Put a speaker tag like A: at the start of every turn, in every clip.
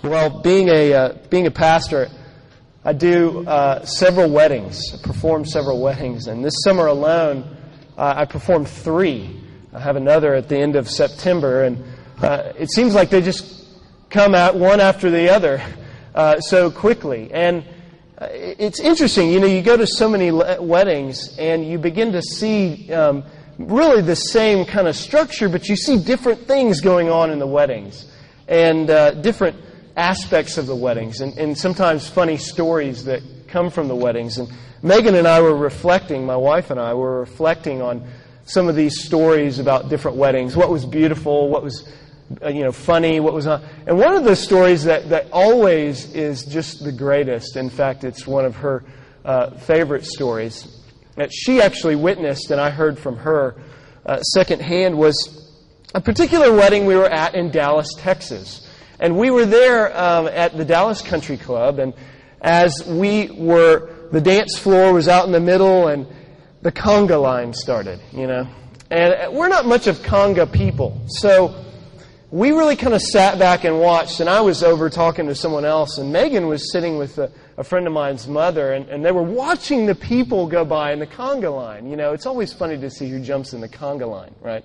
A: Well, being a pastor, I do several weddings. I perform several weddings, and this summer alone, I performed 3. I have another at the end of September, and it seems like they just come out one after the other so quickly. And it's interesting, you go to so many weddings, and you begin to see really the same kind of structure, but you see different things going on in the weddings, and different aspects of the weddings, and sometimes funny stories that come from the weddings. And Megan and I were reflecting, my wife and I were reflecting on some of these stories about different weddings. What was beautiful, what was funny, what was not. And one of the stories that always is just the greatest, in fact, it's one of her favorite stories, that she actually witnessed, and I heard from her secondhand, was a particular wedding we were at in Dallas, Texas. And we were there at the Dallas Country Club, and as the dance floor was out in the middle, and the conga line started, And we're not much of conga people, so we really kind of sat back and watched, and I was over talking to someone else, and Megan was sitting with a friend of mine's mother, and they were watching the people go by in the conga line. It's always funny to see who jumps in the conga line, right?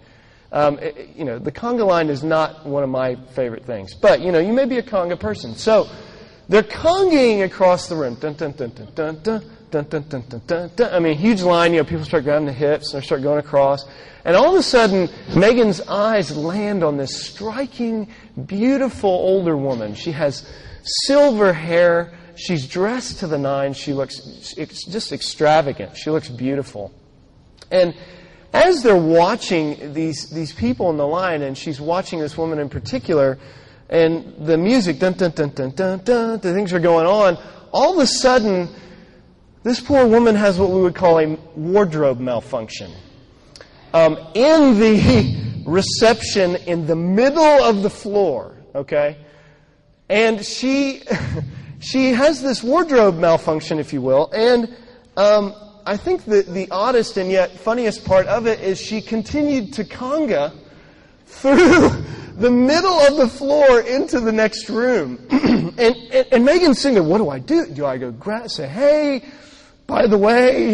A: The conga line is not one of my favorite things. But, you may be a conga person. So, they're congaing across the room. Dun, dun, dun, dun, dun, dun, dun, dun, dun, dun, dun, dun. I mean, huge line. People start grabbing the hips and they start going across. And all of a sudden, Megan's eyes land on this striking, beautiful older woman. She has silver hair. She's dressed to the nines. She looks just extravagant. She looks beautiful. And as they're watching these people in the line, and she's watching this woman in particular, and the music, dun dun dun dun dun dun, the things are going on, all of a sudden, this poor woman has what we would call a wardrobe malfunction. In the reception, in the middle of the floor, okay? And she has this wardrobe malfunction, if you will, and I think the oddest and yet funniest part of it is she continued to conga through the middle of the floor into the next room. and Megan's singing, what do I do? Do I go say, hey, by the way,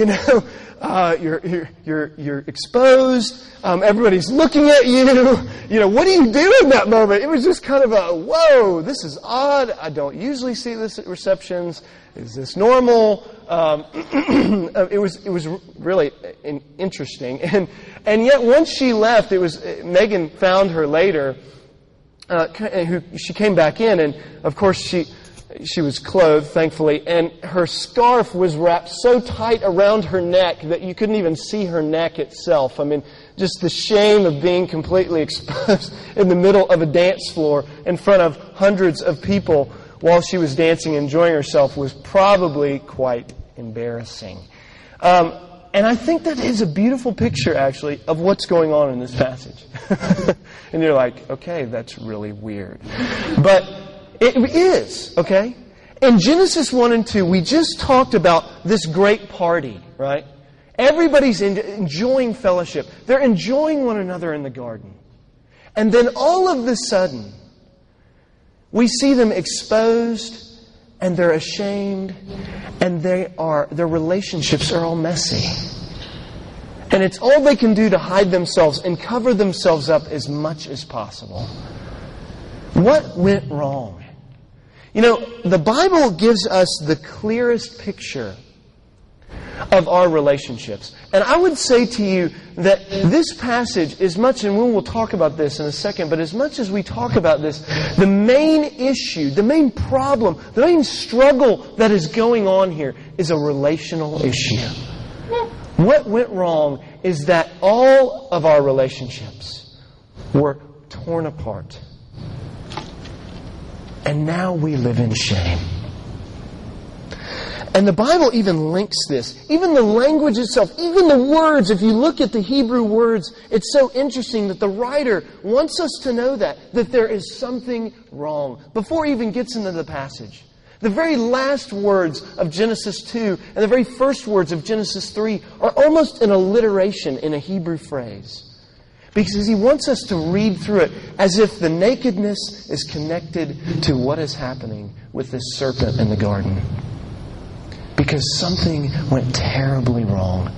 A: you're exposed. Everybody's looking at you. What do you do in that moment? It was just kind of whoa, this is odd. I don't usually see this at receptions. Is this normal? It was really interesting, and yet once she left, Megan found her later. She came back in, and of course she was clothed, thankfully, and her scarf was wrapped so tight around her neck that you couldn't even see her neck itself. I mean, just the shame of being completely exposed in the middle of a dance floor in front of hundreds of people while she was dancing, enjoying herself, was probably quite embarrassing. And I think that is a beautiful picture, actually, of what's going on in this passage. And you're like, okay, that's really weird. But it is, okay? In Genesis 1 and 2, we just talked about this great party, right? Everybody's enjoying fellowship. They're enjoying one another in the garden. And then all of a sudden, we see them exposed, and they're ashamed, and their relationships are all messy. And it's all they can do to hide themselves and cover themselves up as much as possible. What went wrong? The Bible gives us the clearest picture of our relationships. And I would say to you that this passage, as much, and we will talk about this in a second, but as much as we talk about this, the main issue, the main problem, the main struggle that is going on here is a relational issue. What went wrong is that all of our relationships were torn apart. And now we live in shame. And the Bible even links this. Even the language itself, even the words, if you look at the Hebrew words, it's so interesting that the writer wants us to know that there is something wrong before he even gets into the passage. The very last words of Genesis 2 and the very first words of Genesis 3 are almost an alliteration in a Hebrew phrase. Because He wants us to read through it as if the nakedness is connected to what is happening with this serpent in the garden. Because something went terribly wrong.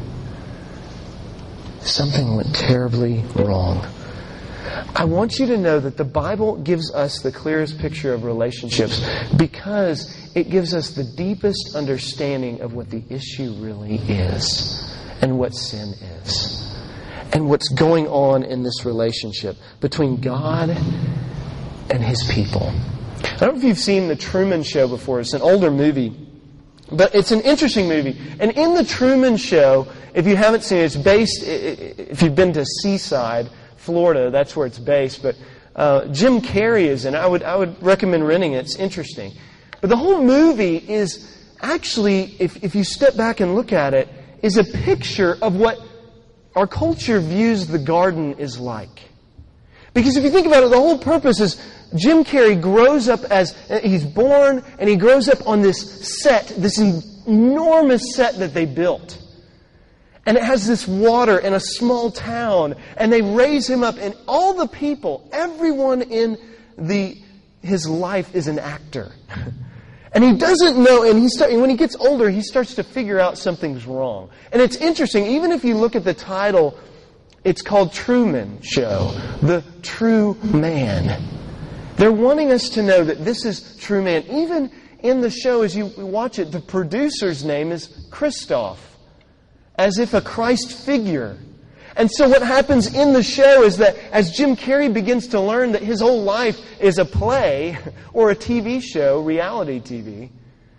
A: Something went terribly wrong. I want you to know that the Bible gives us the clearest picture of relationships because it gives us the deepest understanding of what the issue really is and what sin is and what's going on in this relationship between God and His people. I don't know if you've seen The Truman Show before. It's an older movie, but it's an interesting movie. And in The Truman Show, if you haven't seen it, it's based, if you've been to Seaside, Florida, that's where it's based. But Jim Carrey is in it. I would recommend renting it. It's interesting. But the whole movie is actually, if you step back and look at it, is a picture of what our culture views the garden is like. Because if you think about it, the whole purpose is Jim Carrey grows up as, he's born and he grows up on this set, this enormous set that they built. And it has this water in a small town. And they raise him up. And all the people, everyone in his life is an actor. And he doesn't know, and when he gets older, he starts to figure out something's wrong. And it's interesting, even if you look at the title, it's called Truman Show, The True Man. They're wanting us to know that this is true man. Even in the show, as you watch it, the producer's name is Christoph, as if a Christ figure. And so what happens in the show is that as Jim Carrey begins to learn that his whole life is a play or a TV show, reality TV,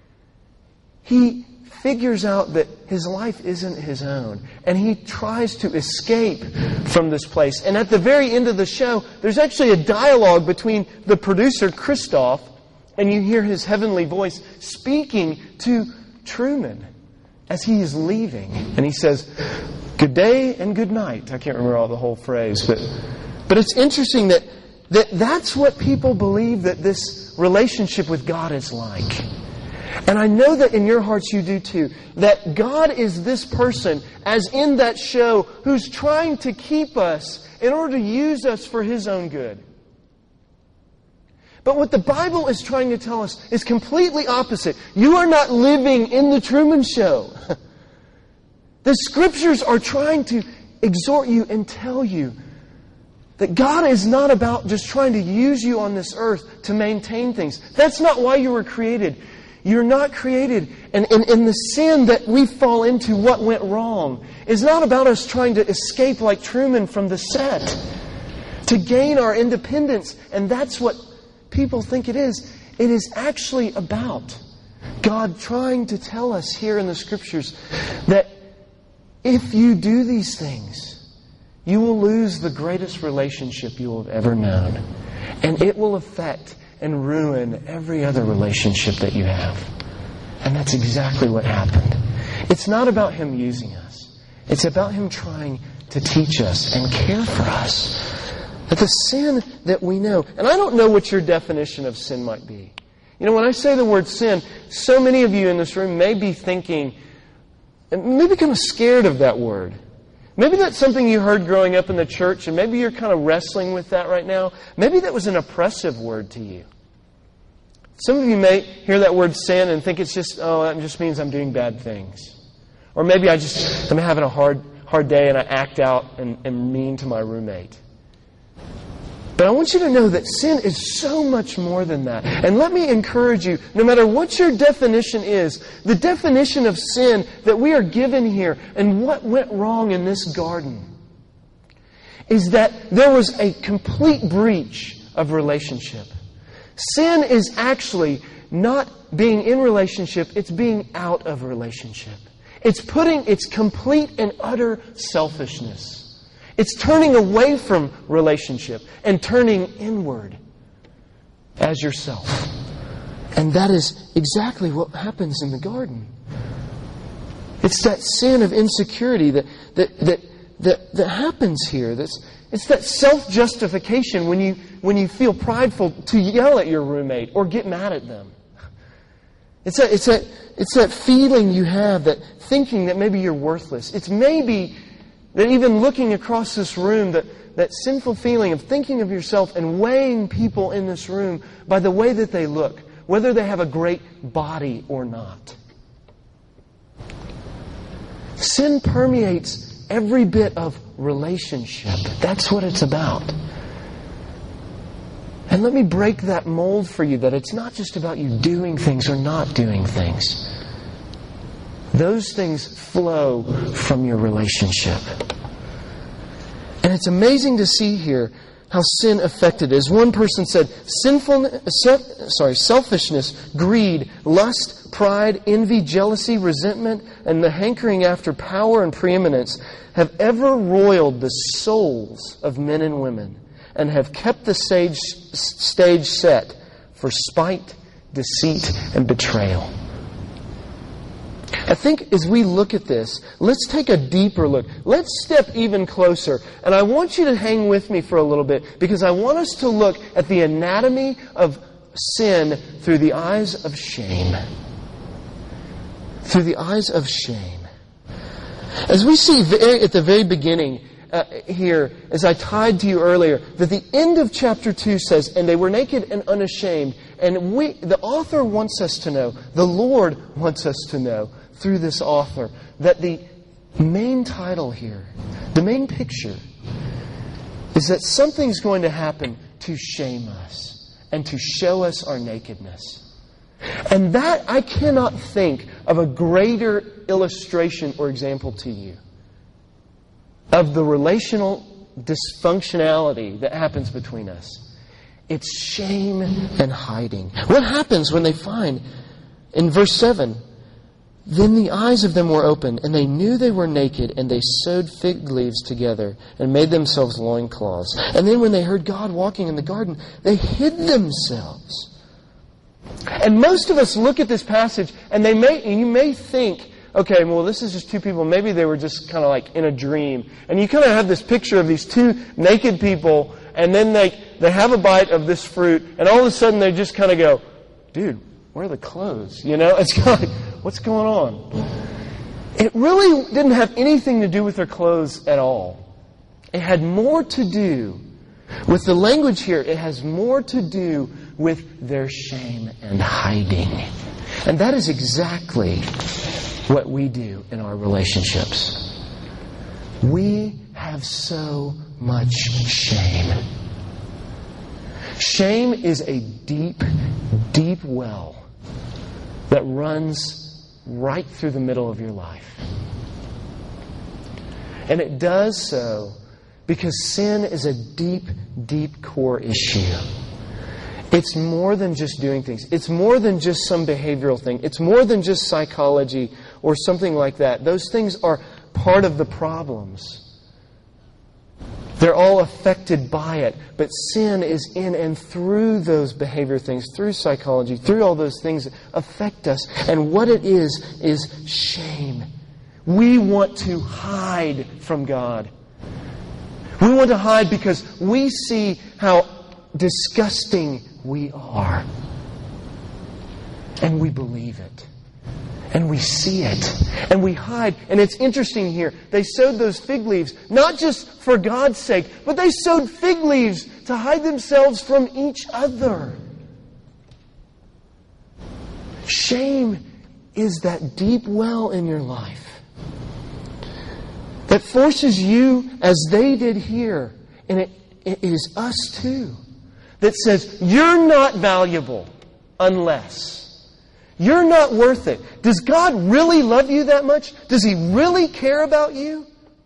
A: he figures out that his life isn't his own. And he tries to escape from this place. And at the very end of the show, there's actually a dialogue between the producer, Christoph, and you hear his heavenly voice speaking to Truman as he is leaving. And he says, "Good day and good night." I can't remember all the whole phrase, but it's interesting that's what people believe that this relationship with God is like. And I know that in your hearts you do too. That God is this person, as in that show, who's trying to keep us in order to use us for His own good. But what the Bible is trying to tell us is completely opposite. You are not living in the Truman Show. The Scriptures are trying to exhort you and tell you that God is not about just trying to use you on this earth to maintain things. That's not why you were created. You're not created. And the sin that we fall into, what went wrong, is not about us trying to escape like Truman from the set, to gain our independence. And that's what people think it is. It is actually about God trying to tell us here in the Scriptures that if you do these things, you will lose the greatest relationship you will have ever known. And it will affect and ruin every other relationship that you have. And that's exactly what happened. It's not about Him using us. It's about Him trying to teach us and care for us. That the sin that we know, and I don't know what your definition of sin might be. You know, when I say the word sin, so many of you in this room may be thinking, maybe kind of scared of that word. Maybe that's something you heard growing up in the church, and maybe you're kind of wrestling with that right now. Maybe that was an oppressive word to you. Some of you may hear that word sin and think it's just, that just means I'm doing bad things. Or maybe I'm having a hard day and I act out and am mean to my roommate. But I want you to know that sin is so much more than that. And let me encourage you, no matter what your definition is, the definition of sin that we are given here and what went wrong in this garden is that there was a complete breach of relationship. Sin is actually not being in relationship, it's being out of relationship. It's complete and utter selfishness. It's turning away from relationship and turning inward as yourself. And that is exactly what happens in the garden. It's that sin of insecurity that happens here. It's that self-justification when you feel prideful to yell at your roommate or get mad at them. It's that feeling you have, that thinking that maybe you're worthless. It's maybe that even looking across this room, that that sinful feeling of thinking of yourself and weighing people in this room by the way that they look, whether they have a great body or not. Sin permeates every bit of relationship. That's what it's about. And let me break that mold for you, that it's not just about you doing things or not doing things. Those things flow from your relationship. And it's amazing to see here how sin affected it. As one person said, selfishness, greed, lust, pride, envy, jealousy, resentment, and the hankering after power and preeminence have ever roiled the souls of men and women and have kept the stage set for spite, deceit, and betrayal. I think as we look at this, let's take a deeper look. Let's step even closer. And I want you to hang with me for a little bit, because I want us to look at the anatomy of sin through the eyes of shame. Through the eyes of shame. As we see at the very beginning here, as I tied to you earlier, that the end of chapter 2 says, "And they were naked and unashamed." And the author wants us to know, the Lord wants us to know, through this author, that the main title here, the main picture, is that something's going to happen to shame us and to show us our nakedness. And that, I cannot think of a greater illustration or example to you of the relational dysfunctionality that happens between us. It's shame and hiding. What happens when they find, in verse 7, "Then the eyes of them were opened, and they knew they were naked, and they sewed fig leaves together and made themselves loincloths. And then when they heard God walking in the garden, they hid themselves." And most of us look at this passage, and you may think, okay, well, this is just two people. Maybe they were just kind of like in a dream. And you kind of have this picture of these two naked people, and then they have a bite of this fruit, and all of a sudden they just kind of go, "Dude, where are the clothes?" You know, it's kind of like, what's going on? It really didn't have anything to do with their clothes at all. It had more to do with the language here. It has more to do with their shame and hiding. And that is exactly what we do in our relationships. We have so much shame. Shame is a deep, deep well that runs right through the middle of your life. And it does so because sin is a deep, deep core issue. It's more than just doing things. It's more than just some behavioral thing. It's more than just psychology or something like that. Those things are part of the problems. They're all affected by it. But sin is in and through those behavior things, through psychology, through all those things that affect us. And what it is shame. We want to hide from God. We want to hide because we see how disgusting we are. And we believe it. And we see it. And we hide. And it's interesting here. They sewed those fig leaves, not just for God's sake, but they sewed fig leaves to hide themselves from each other. Shame is that deep well in your life that forces you, as they did here, and it is us too, that says, you're not valuable unless. You're not worth it. Does God really love you that much? Does He really care about you?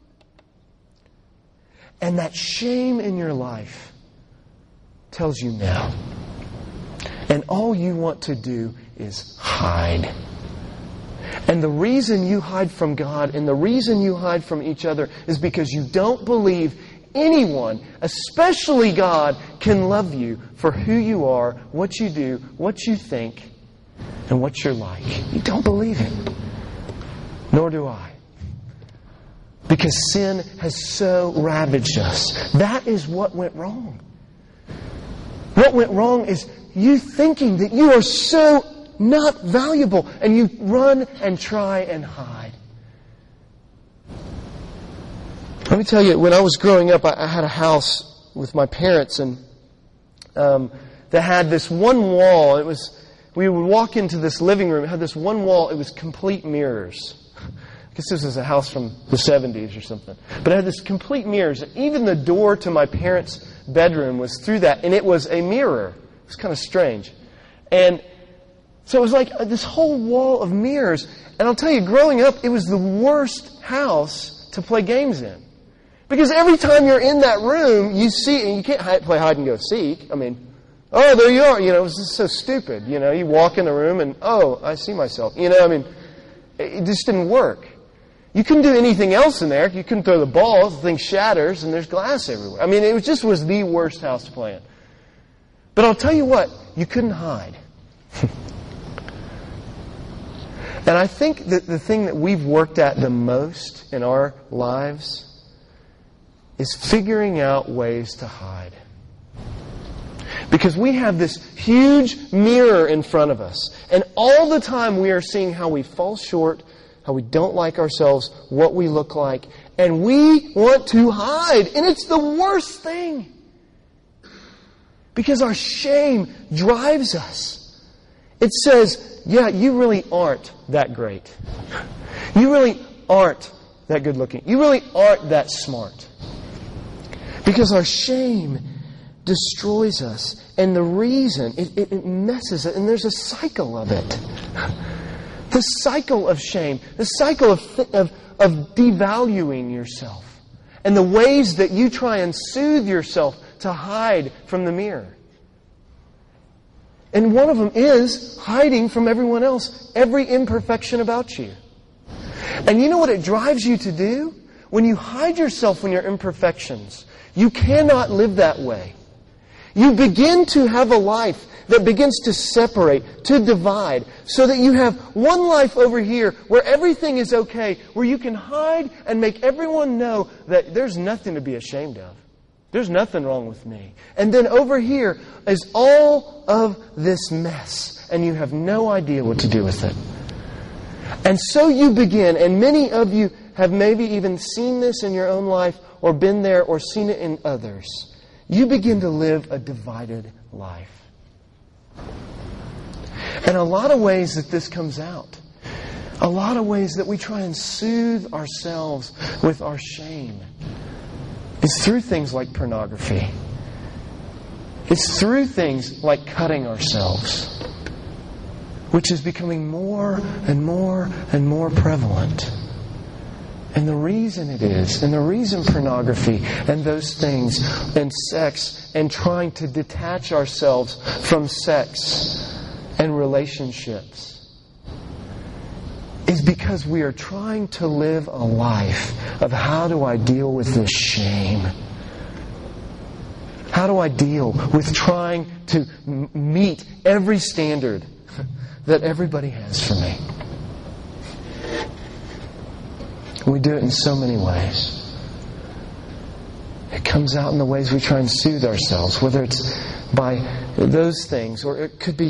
A: And that shame in your life tells you no. And all you want to do is hide. And the reason you hide from God and the reason you hide from each other is because you don't believe anyone, especially God, can love you for who you are, what you do, what you think, and what you're like. You don't believe it. Nor do I. Because sin has so ravaged us. That is what went wrong. What went wrong is you thinking that you are so not valuable, and you run and try and hide. Let me tell you, when I was growing up, I had a house with my parents, and that had this one wall. We would walk into this living room. It had this one wall. It was complete mirrors. I guess this was a house from the 70s or something. But it had this complete mirrors. And even the door to my parents' bedroom was through that, and it was a mirror. It was kind of strange. And so it was like this whole wall of mirrors. And I'll tell you, growing up, it was the worst house to play games in. Because every time you're in that room, you see, and you can't play hide and go seek. I mean, oh, there you are. You know, it was just so stupid. You know, you walk in the room and, oh, I see myself. You know, I mean, it just didn't work. You couldn't do anything else in there. You couldn't throw the ball. The thing shatters, and there's glass everywhere. I mean, it was the worst house to play in. But I'll tell you what, you couldn't hide. And I think that the thing that we've worked at the most in our lives is figuring out ways to hide. Because we have this huge mirror in front of us. And all the time we are seeing how we fall short, how we don't like ourselves, what we look like. And we want to hide. And it's the worst thing. Because our shame drives us. It says, yeah, you really aren't that great. You really aren't that good looking. You really aren't that smart. Because our shame destroys us. And the reason, it messes it. And there's a cycle of it. The cycle of shame. The cycle of devaluing yourself. And the ways that you try and soothe yourself to hide from the mirror. And one of them is hiding from everyone else. Every imperfection about you. And you know what it drives you to do? When you hide yourself from your imperfections, you cannot live that way. You begin to have a life that begins to separate, to divide, so that you have one life over here where everything is okay, where you can hide and make everyone know that there's nothing to be ashamed of. There's nothing wrong with me. And then over here is all of this mess, and you have no idea what to do with it. And so you begin, and many of you have maybe even seen this in your own life, or been there, or seen it in others. You begin to live a divided life. And a lot of ways that this comes out, a lot of ways that we try and soothe ourselves with our shame, is through things like pornography. It's through things like cutting ourselves, which is becoming more and more and more prevalent. And the reason it is, and the reason pornography and those things and sex and trying to detach ourselves from sex and relationships is because we are trying to live a life of how do I deal with this shame? How do I deal with trying to meet every standard that everybody has for me? We do it in so many ways. It comes out in the ways we try and soothe ourselves, whether it's by those things, or it could be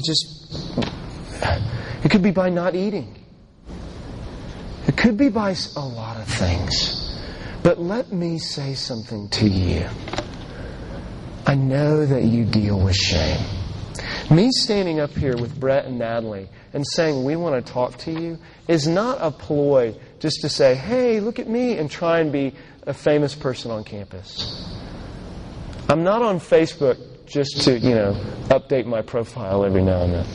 A: by not eating. It could be by a lot of things. But let me say something to you. I know that you deal with shame. Me standing up here with Brett and Natalie and saying we want to talk to you is not a ploy just to say, hey, look at me, and try and be a famous person on campus. I'm not on Facebook just to, update my profile every now and then.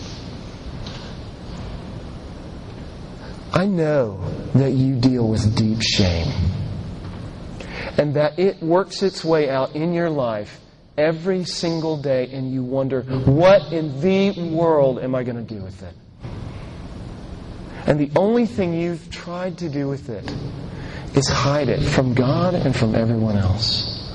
A: I know that you deal with deep shame. And that it works its way out in your life every single day, and you wonder, what in the world am I going to do with it? And the only thing you've tried to do with it is hide it from God and from everyone else.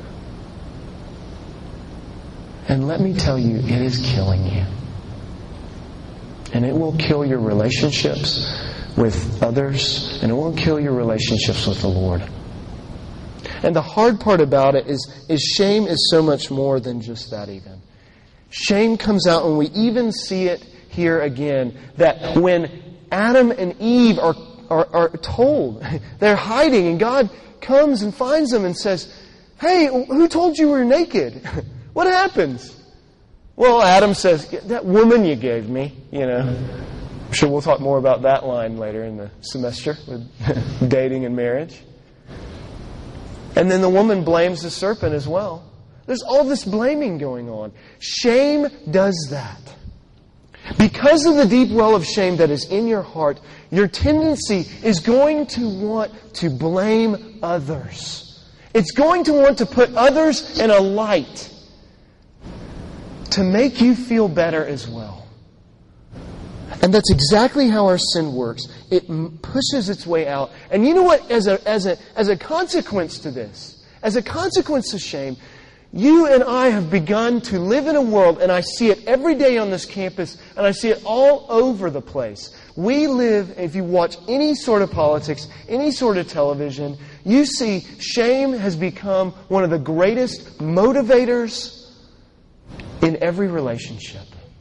A: And let me tell you, it is killing you. And it will kill your relationships with others, and it will kill your relationships with the Lord. And the hard part about it is shame is so much more than just that even. Shame comes out when we even see it here again, that when Adam and Eve are told, they're hiding, and God comes and finds them and says, "Hey, who told you we were naked?" What happens? Well, Adam says, "That woman you gave me," I'm sure we'll talk more about that line later in the semester with dating and marriage. And then the woman blames the serpent as well. There's all this blaming going on. Shame does that. Because of the deep well of shame that is in your heart, your tendency is going to want to blame others. It's going to want to put others in a light to make you feel better as well. And that's exactly how our sin works. It pushes its way out. And you know what? As a consequence to this, as a consequence of shame, you and I have begun to live in a world, and I see it every day on this campus, and I see it all over the place. We live, if you watch any sort of politics, any sort of television, you see shame has become one of the greatest motivators in every relationship.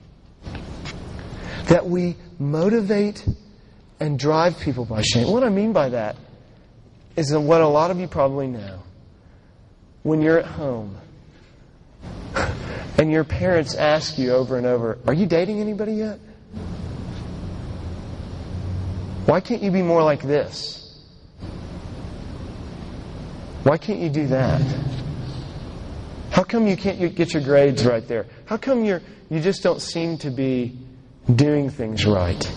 A: That we motivate and drive people by shame. What I mean by that is that what a lot of you probably know. When you're at home and your parents ask you over and over, "Are you dating anybody yet? Why can't you be more like this? Why can't you do that? How come you can't get your grades right there? How come you just don't seem to be doing things right?"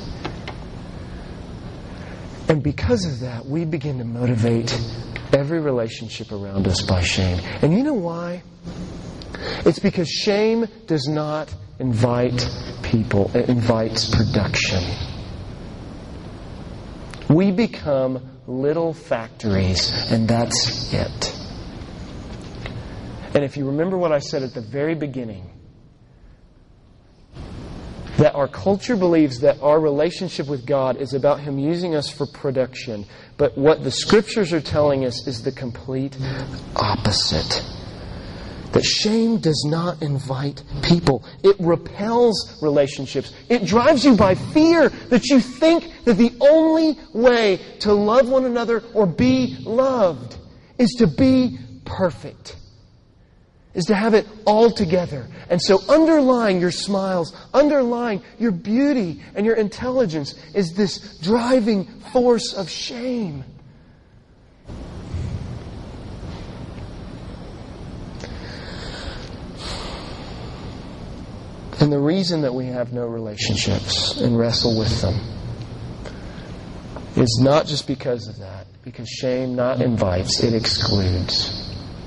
A: And because of that, we begin to motivate every relationship around us by shame. And you know why? It's because shame does not invite people. It invites production. We become little factories, and that's it. And if you remember what I said at the very beginning, that our culture believes that our relationship with God is about Him using us for production. But what the Scriptures are telling us is the complete opposite. That shame does not invite people. It repels relationships. It drives you by fear that you think that the only way to love one another or be loved is to be perfect. Is to have it all together. And so underlying your smiles, underlying your beauty and your intelligence is this driving force of shame. And the reason that we have no relationships and wrestle with them is not just because of that. Because shame not invites, it excludes.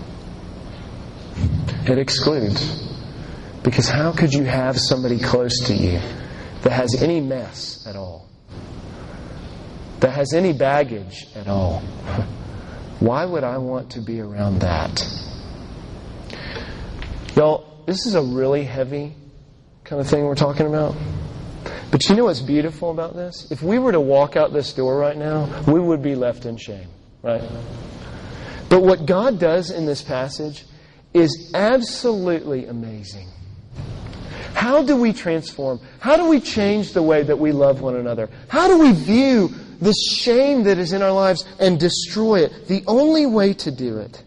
A: It excludes. Because how could you have somebody close to you that has any mess at all? That has any baggage at all? Why would I want to be around that? Y'all, this is a really heavy kind of thing we're talking about. But you know what's beautiful about this? If we were to walk out this door right now, we would be left in shame, right? But what God does in this passage is absolutely amazing. How do we transform? How do we change the way that we love one another? How do we view this shame that is in our lives and destroy it? The only way to do it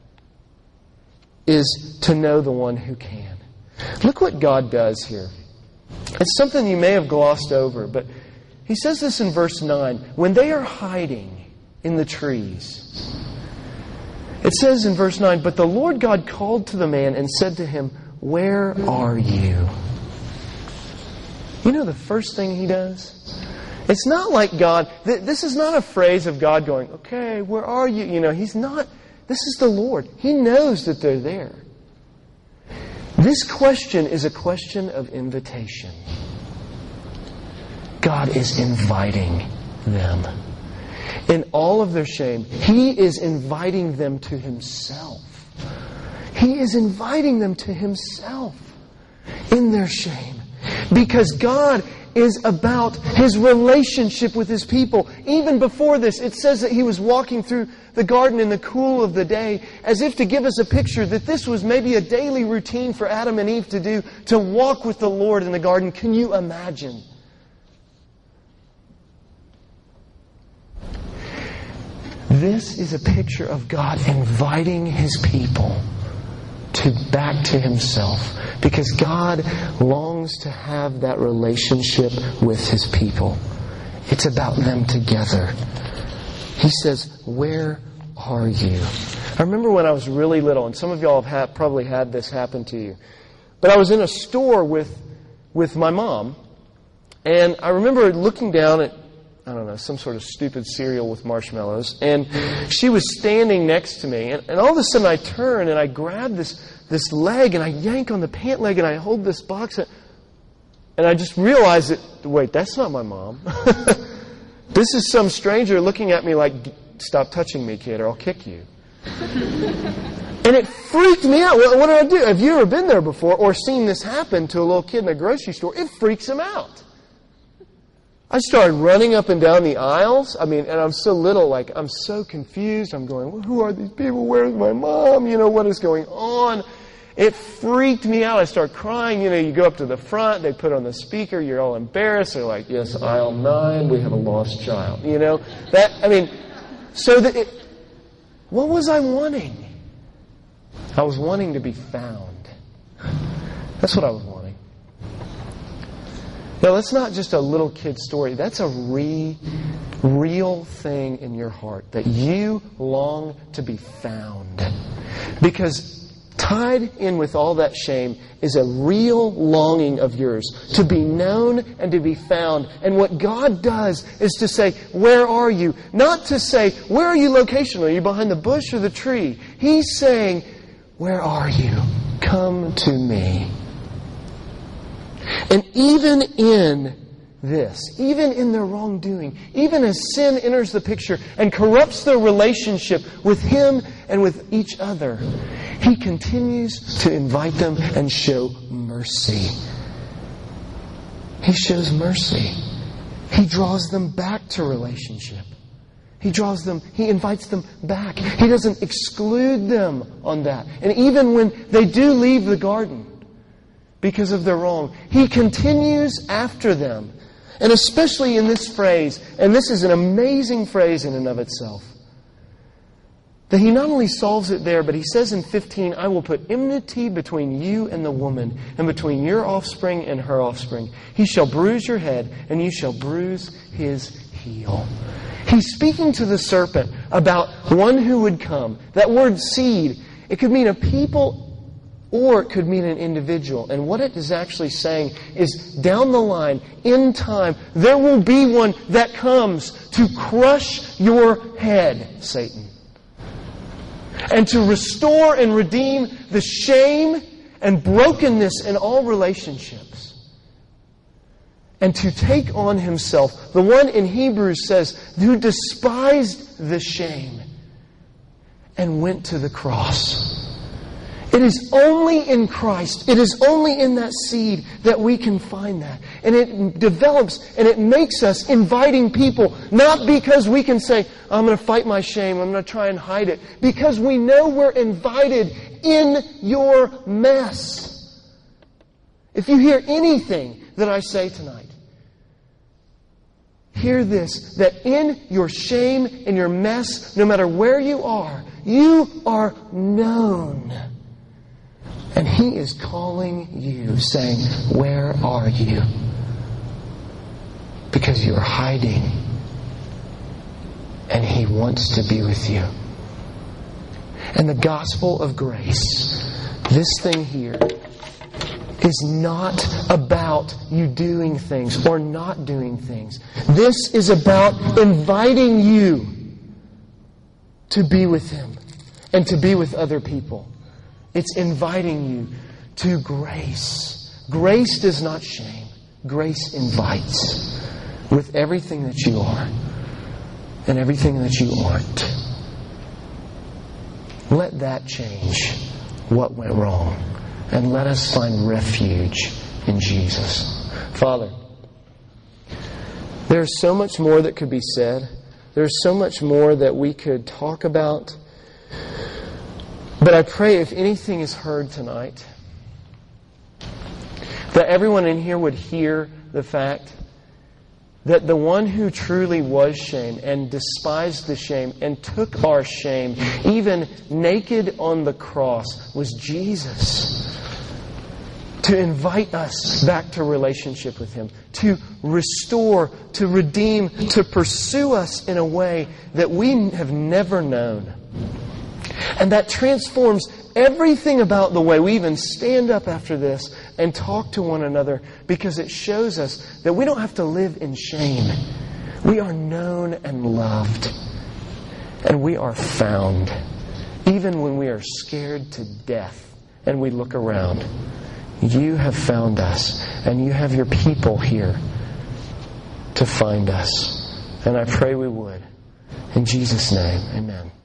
A: is to know the one who can. Look what God does here. It's something you may have glossed over, but He says this in verse 9. When they are hiding in the trees, it says in verse 9, "But the Lord God called to the man and said to him, 'Where are you?'" You know the first thing He does? It's not like God, this is not a phrase of God going, "Okay, where are you?" He's not, this is the Lord. He knows that they're there. This question is a question of invitation. God is inviting them. In all of their shame, He is inviting them to Himself. He is inviting them to Himself in their shame. Because God is about His relationship with His people. Even before this, it says that He was walking through the garden in the cool of the day, as if to give us a picture that this was maybe a daily routine for Adam and Eve to do, to walk with the Lord in the garden. Can you imagine? This is a picture of God inviting His people back to Himself, because God longs to have that relationship with His people. It's about them together. He says, where are you? I remember when I was really little, and some of y'all have probably had this happen to you, but I was in a store with my mom, and I remember looking down at, I don't know, some sort of stupid cereal with marshmallows, and she was standing next to me, and all of a sudden I turn and I grab this leg and I yank on the pant leg and I hold this box, and I just realized that, wait, that's not my mom. This is some stranger looking at me like, stop touching me, kid, or I'll kick you. And it freaked me out. What did I do? Have you ever been there before or seen this happen to a little kid in a grocery store? It freaks him out. I started running up and down the aisles. And I'm so little, I'm so confused. I'm going, well, who are these people? Where's my mom? What is going on? It freaked me out. I start crying. You go up to the front. They put on the speaker. You're all embarrassed. They're like, yes, aisle 9, we have a lost child. What was I wanting? I was wanting to be found. That's what I was wanting. Now, that's not just a little kid story. That's a real thing in your heart, that you long to be found. Because tied in with all that shame is a real longing of yours to be known and to be found. And what God does is to say, where are you? Not to say, where are you locationally? Are you behind the bush or the tree? He's saying, where are you? Come to me. And even in this, even in their wrongdoing, even as sin enters the picture and corrupts their relationship with Him and with each other, He continues to invite them and show mercy. He shows mercy. He draws them back to relationship. He invites them back. He doesn't exclude them on that. And even when they do leave the garden because of their wrong, He continues after them. And especially in this phrase, and this is an amazing phrase in and of itself, that He not only solves it there, but He says in 15, I will put enmity between you and the woman, and between your offspring and her offspring. He shall bruise your head, and you shall bruise his heel. He's speaking to the serpent about one who would come. That word seed, it could mean a people or it could mean an individual. And what it is actually saying is, down the line, in time, there will be one that comes to crush your head, Satan. And to restore and redeem the shame and brokenness in all relationships. And to take on Himself, the one in Hebrews says, who despised the shame and went to the cross. It is only in Christ, it is only in that seed that we can find that. And it develops and it makes us inviting people, not because we can say, I'm going to fight my shame, I'm going to try and hide it. Because we know we're invited in your mess. If you hear anything that I say tonight, hear this, that in your shame, in your mess, no matter where you are known. And He is calling you, saying, where are you? Because you are hiding. And He wants to be with you. And the gospel of grace, this thing here, is not about you doing things or not doing things. This is about inviting you to be with Him and to be with other people. It's inviting you to grace. Grace does not shame. Grace invites with everything that you are and everything that you aren't. Let that change what went wrong. And let us find refuge in Jesus. Father, there's so much more that could be said. There's so much more that we could talk about. But I pray if anything is heard tonight, that everyone in here would hear the fact that the one who truly was shame and despised the shame and took our shame, even naked on the cross, was Jesus. To invite us back to relationship with Him, to restore, to redeem, to pursue us in a way that we have never known. And that transforms everything about the way we even stand up after this and talk to one another, because it shows us that we don't have to live in shame. We are known and loved. And we are found. Even when we are scared to death and we look around, you have found us, and you have your people here to find us. And I pray we would. In Jesus' name, amen.